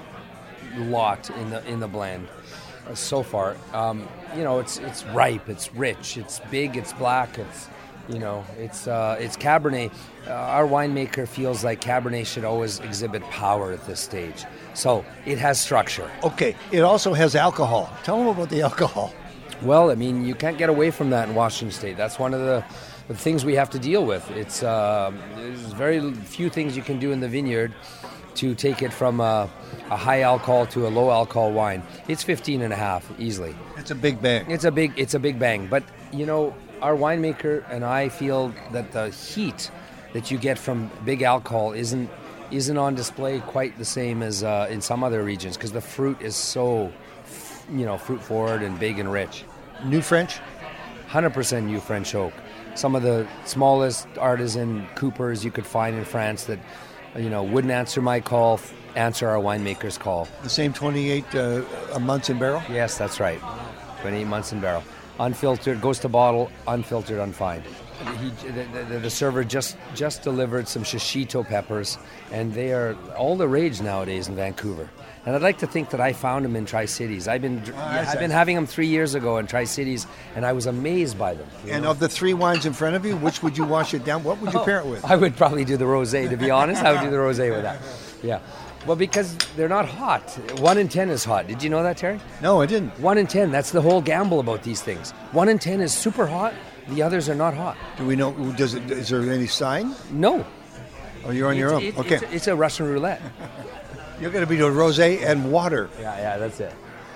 lot in the in the blend uh, so far. Um, you know, it's it's ripe, it's rich, it's big, it's black, it's you know, it's uh, it's Cabernet. Uh, our winemaker feels like Cabernet should always exhibit power at this stage, so it has structure. Okay, it also has alcohol. Tell them about the alcohol. Well, I mean, you can't get away from that in Washington State. That's one of the, the things we have to deal with. It's uh, there's very few things you can do in the vineyard to take it from a, a high alcohol to a low alcohol wine. It's fifteen and a half easily. It's a big bang. It's a big it's a big bang. But you know, our winemaker and I feel that the heat that you get from big alcohol isn't isn't on display quite the same as uh, in some other regions, because the fruit is so, you know, fruit forward and big and rich. New French? one hundred percent new French oak. Some of the smallest artisan coopers you could find in France that, you know, wouldn't answer my call, answer our winemaker's call. The same twenty-eight uh, months in barrel? Yes, that's right. twenty-eight months in barrel. Unfiltered, goes to bottle, unfiltered, unfined. He, the, the, the server just, just delivered some shishito peppers, and they are all the rage nowadays in Vancouver. And I'd like to think that I found them in Tri-Cities. I've been Oh, yeah, that's I've been nice. having them three years ago in Tri-Cities, and I was amazed by them. you And know? of the three wines in front of you, which would you wash it down? What would you pair it with? I would probably do the rosé, to be honest. I would do the rosé with that. Yeah. Well, because they're not hot. One in ten is hot. Did you know that, Terry? No, I didn't. One in ten. That's the whole gamble about these things. One in ten is super hot. The others are not hot. Do we know? Does it? Is there any sign? No. Oh, you're on your own. It- it- Okay, It's a, it's a Russian roulette. you're going to be doing rosé and water. Yeah, yeah, that's it.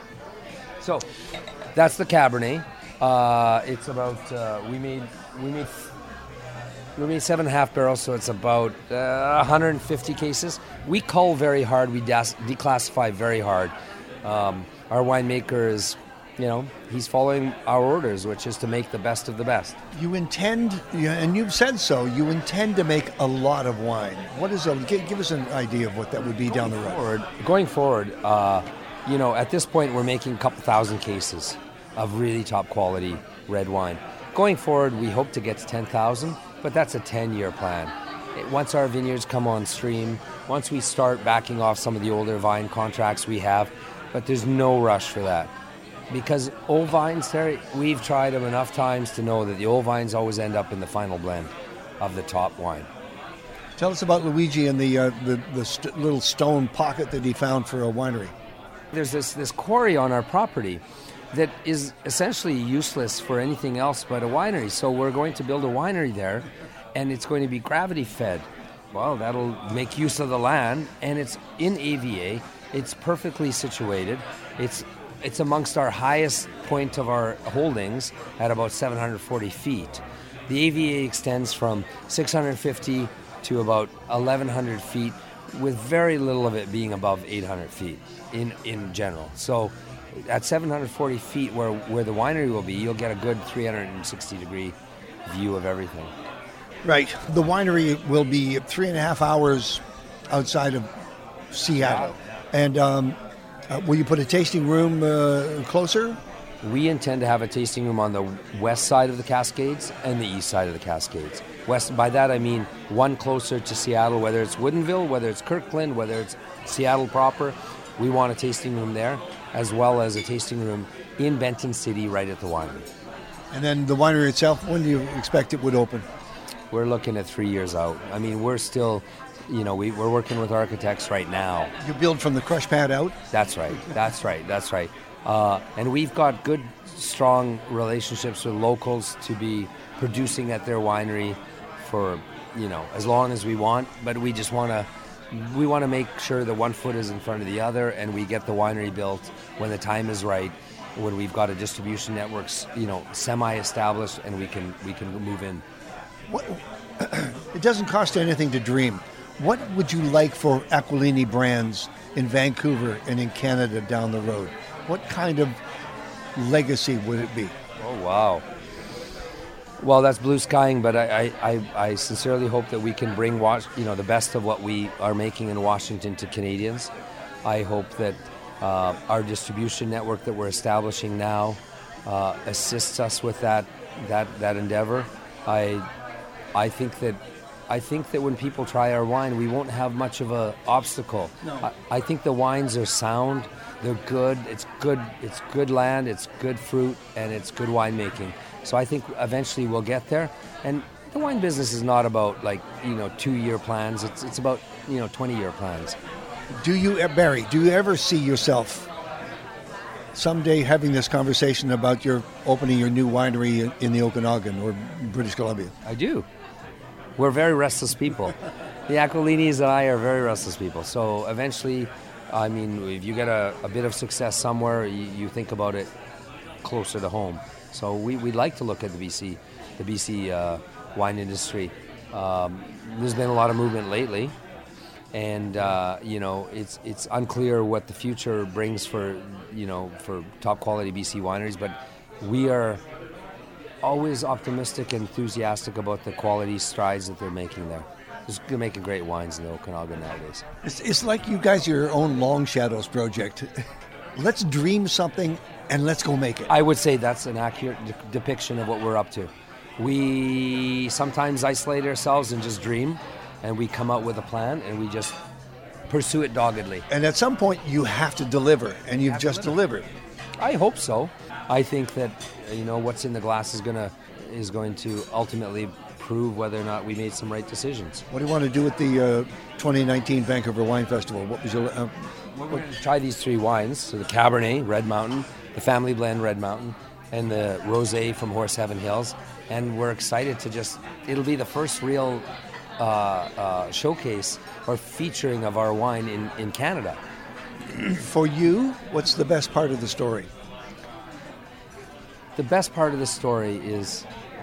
So, that's the Cabernet. Uh, it's about uh, we made we made We made seven and a half barrels, so it's about uh, one hundred fifty cases. We cull very hard. We das- declassify very hard. Um, our winemaker is, you know, he's following our orders, which is to make the best of the best. You intend, and you've said so, you intend to make a lot of wine. What is a, give, give us an idea of what that would be going down the road. Forward, going forward, uh, you know, at this point, we're making a couple thousand cases of really top quality red wine. Going forward, we hope to get to ten thousand, but that's a ten-year plan. Once our vineyards come on stream, once we start backing off some of the older vine contracts we have, but there's no rush for that. Because old vines, Terry, we've tried them enough times to know that the old vines always end up in the final blend of the top wine. Tell us about Luigi and the uh, the, the st- little stone pocket that he found for a winery. There's this, this quarry on our property that is essentially useless for anything else but a winery. So we're going to build a winery there, and it's going to be gravity fed. Well, that'll make use of the land, and it's in A V A. It's perfectly situated. It's it's amongst our highest point of our holdings at about seven hundred forty feet. The A V A extends from six hundred fifty to about eleven hundred feet, with very little of it being above eight hundred feet in, in general. So at seven hundred forty feet where, where the winery will be, you'll get a good three hundred sixty degree view of everything. Right. The winery will be three and a half hours outside of Seattle. And um, uh, will you put a tasting room uh, closer? We intend to have a tasting room on the west side of the Cascades and the east side of the Cascades. West, by that I mean one closer to Seattle, whether it's Woodinville, whether it's Kirkland, whether it's Seattle proper. We want a tasting room there, as well as a tasting room in Benton City right at the winery. And then the winery itself, when do you expect it would open? We're looking at three years out. I mean, we're still, you know, we, we're working with architects right now. You build from the crush pad out? That's right, that's right, that's right. Uh, and we've got good, strong relationships with locals to be producing at their winery for, you know, as long as we want. But we just want to, we want to make sure that one foot is in front of the other, and we get the winery built when the time is right, when we've got a distribution network, you know, semi-established, and we can we can move in. What, it doesn't cost anything to dream. What would you like for Aquilini brands in Vancouver and in Canada down the road? What kind of legacy would it be? Oh, wow. Well, that's blue skying, but I, I, I sincerely hope that we can bring you know, the best of what we are making in Washington to Canadians. I hope that uh, our distribution network that we're establishing now uh, assists us with that that that endeavor. I I think that I think that when people try our wine, we won't have much of a obstacle. No. I, I think the wines are sound. They're good. It's good. It's good land. It's good fruit, and it's good winemaking. So I think eventually we'll get there. And the wine business is not about like you know two-year plans. It's it's about you know twenty-year plans. Do you, Barry? Do you ever see yourself someday having this conversation about your opening your new winery in the Okanagan or British Columbia? I do. We're very restless people. The Aquilinis and I are very restless people. So eventually, I mean, if you get a, a bit of success somewhere, you, you think about it closer to home. So we, we'd like to look at the B C, the B C uh, wine industry. Um, there's been a lot of movement lately, and uh, you know, it's it's unclear what the future brings for you know for top quality B C wineries. But we are always optimistic and enthusiastic about the quality strides that they're making there. They're making great wines in the Okanagan nowadays. It's, it's like you guys are your own Long Shadows project. Let's dream something and let's go make it. I would say that's an accurate de- depiction of what we're up to. We sometimes isolate ourselves and just dream, and we come out with a plan and we just pursue it doggedly. And at some point you have to deliver, and you've just delivered. I hope so. I think that you know what's in the glass is gonna is going to ultimately prove whether or not we made some right decisions. What do you want to do with the uh, twenty nineteen Vancouver Wine Festival? What was your? Uh, We're going to try these three wines: so the Cabernet Red Mountain, the Family Blend Red Mountain, and the Rosé from Horse Heaven Hills. And we're excited to just. It'll be the first real uh, uh, showcase or featuring of our wine in, in Canada. For you, what's the best part of the story? The best part of the story is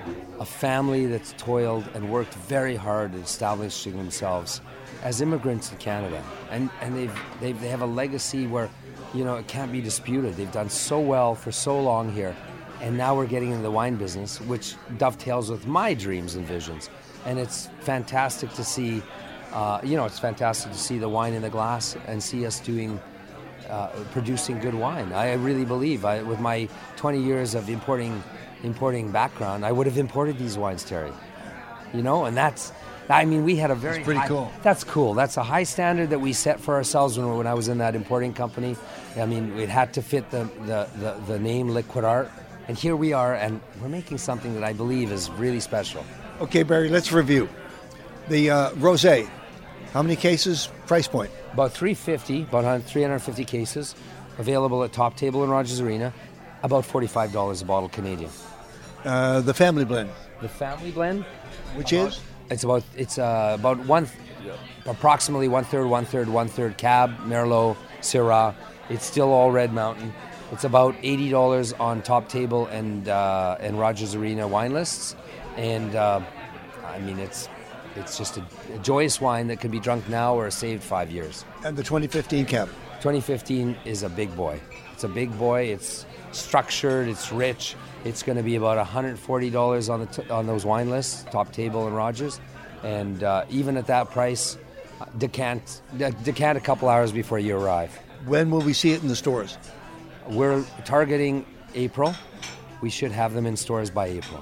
a family that's toiled and worked very hard at establishing themselves as immigrants in Canada, and and they've, they've they have a legacy where, you know, it can't be disputed. They've done so well for so long here, and now we're getting into the wine business, which dovetails with my dreams and visions. And it's fantastic to see, uh, you know, it's fantastic to see the wine in the glass and see us doing, uh, producing good wine. I really believe, I, with my twenty years of importing, importing background, I would have imported these wines, Terry. You know, and that's. I mean, we had a very That's pretty high, cool. That's cool. That's a high standard that we set for ourselves when, when I was in that importing company. I mean, it had to fit the, the, the, the name Liquid Art. And here we are, and we're making something that I believe is really special. Okay, Barry, let's review. The uh, Rosé, how many cases, price point? About three hundred fifty, about three hundred fifty cases, available at Top Table in Rogers Arena, about forty-five dollars a bottle Canadian. Uh, the family blend. The family blend, which about, is? It's about it's uh, about one, approximately one third, one third, one third Cab, Merlot, Syrah. It's still all Red Mountain. It's about eighty dollars on Top Table and uh, and Rogers Arena wine lists, and uh, I mean it's it's just a, a joyous wine that can be drunk now or saved five years. And the twenty fifteen Cab. twenty fifteen is a big boy. It's a big boy. It's structured. It's rich. It's going to be about one hundred forty dollars on the t- on those wine lists, Top Table and Rogers, and uh, even at that price, decant decant a couple hours before you arrive. When will we see it in the stores? We're targeting April. We should have them in stores by April.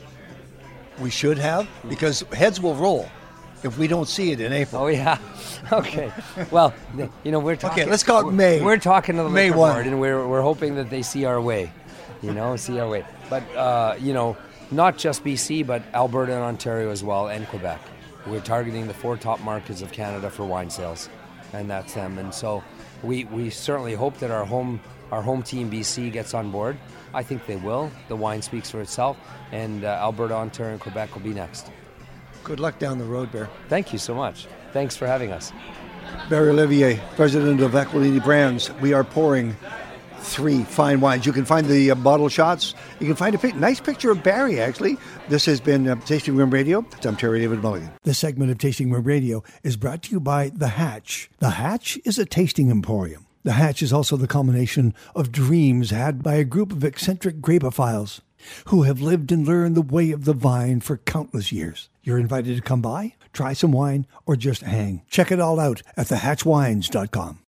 We should have, because heads will roll if we don't see it in April. Oh yeah, okay. Well, you know we're talking. Okay, let's call it we're, May. We're talking to the May liquor one. board, and we're we're hoping that they see our way. You know, see our way. But uh, you know, not just B C, but Alberta and Ontario as well, and Quebec. We're targeting the four top markets of Canada for wine sales, and that's them. And so we we certainly hope that our home our home team B C gets on board. I think they will. The wine speaks for itself, and uh, Alberta, Ontario, and Quebec will be next. Good luck down the road, Bear. Thank you so much. Thanks for having us. Barry Olivier, president of Aquilini Brands. We are pouring three fine wines. You can find the uh, bottle shots. You can find a pic- nice picture of Barry, actually. This has been uh, Tasting Room Radio. I'm Terry David Mulligan. This segment of Tasting Room Radio is brought to you by The Hatch. The Hatch is a tasting emporium. The Hatch is also the culmination of dreams had by a group of eccentric grapophiles who have lived and learned the way of the vine for countless years. You're invited to come by, try some wine, or just hang. Check it all out at the hatch wines dot com.